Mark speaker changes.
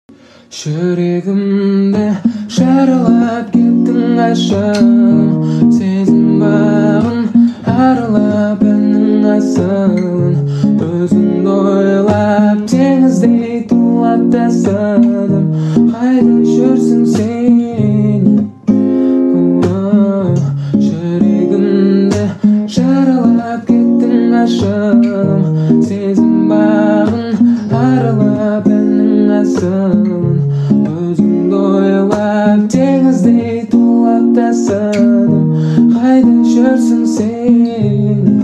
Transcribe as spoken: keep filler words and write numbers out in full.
Speaker 1: жүрегімді жаралап кеттің ғашығым, сезім бағын аралап әннің асылын, өзіңді ойлап теңіздей тулап тасыдым. Қайда жүрсің сен? Жүрегімді жаралап кеттің ғашығым, сезім бағын аралап әннің асылын, өзіңді ойлап теңіздей тулап тасыдым. Қайда жүрсің сен?